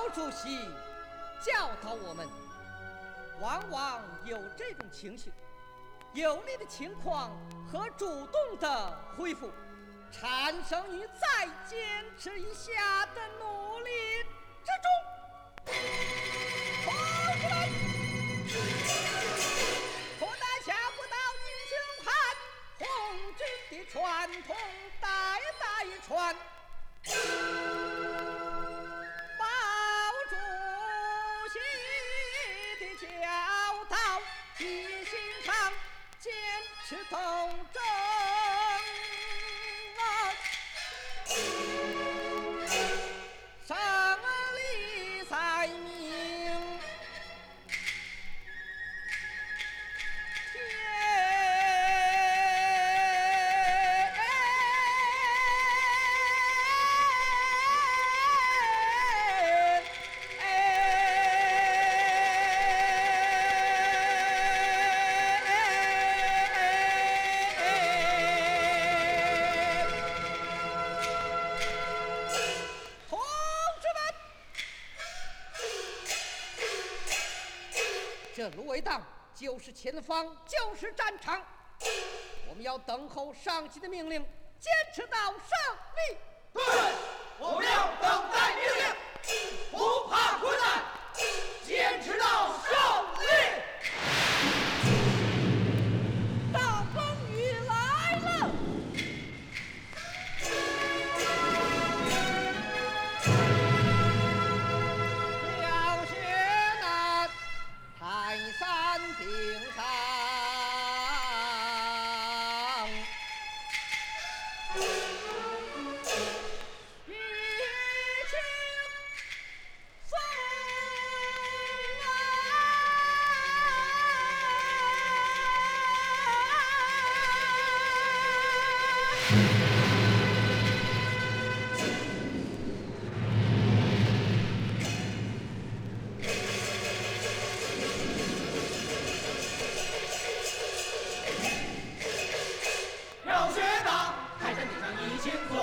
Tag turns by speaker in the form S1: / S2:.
S1: 主席教导我们，往往有这种情形，有利的情况和主动的恢复，产生于再坚持一下的努力之中。同志们，不但想不到英雄汉，红军的传统代代传。毛主席的教导记心肠，坚持斗争胜利在明天。这芦苇荡就是前方，就是战场。我们要等候上级的命令，坚持到胜利。
S2: 对，我们要等待命令，不怕困难，坚持到胜利。
S1: 大风雨来了。小雪那泰山顶上，雨清风
S2: 飘雪大，泰山顶上一清风。